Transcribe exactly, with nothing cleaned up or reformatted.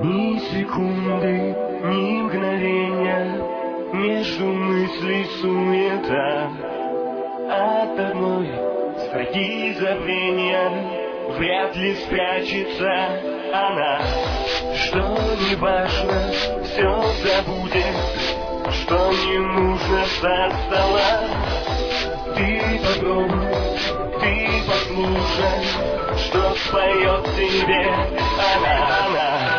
Ни секунды, ни мгновения, между мыслей суета. От одной строки забвения вряд ли спрячется она. Что не важно, все забудем, что не нужно со стола. Ты попробуй, ты послушай, что споет тебе она, она.